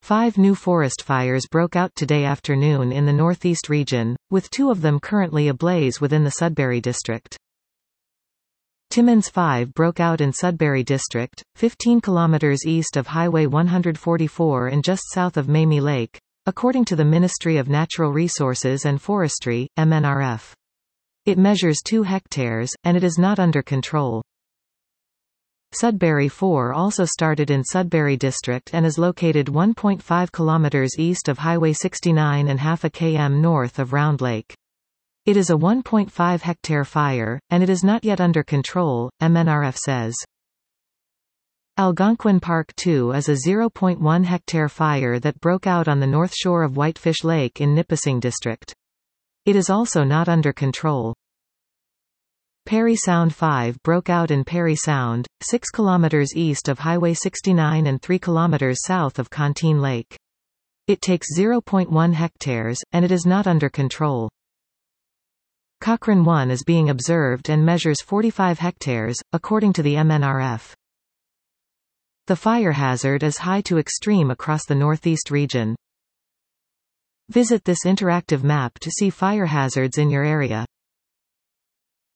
5 new forest fires broke out today afternoon in the northeast region, with 2 of them currently ablaze within the Sudbury district. Timmins 5 broke out in Sudbury district, 15 kilometers east of Highway 144 and just south of Mamie Lake, according to the Ministry of Natural Resources and Forestry, MNRF. It measures 2 hectares, and it is not under control. Sudbury 4 also started in Sudbury district and is located 1.5 kilometers east of Highway 69 and half a km north of Round Lake. It is a 1.5 hectare fire, and it is not yet under control, MNRF says. Algonquin Park 2 is a 0.1 hectare fire that broke out on the north shore of Whitefish Lake in Nipissing district. It is also not under control. Parry Sound 5 broke out in Parry Sound, 6 kilometers east of Highway 69 and 3 kilometers south of Canteen Lake. It takes 0.1 hectares, and it is not under control. Cochrane 1 is being observed and measures 45 hectares, according to the MNRF. The fire hazard is high to extreme across the northeast region. Visit this interactive map to see fire hazards in your area.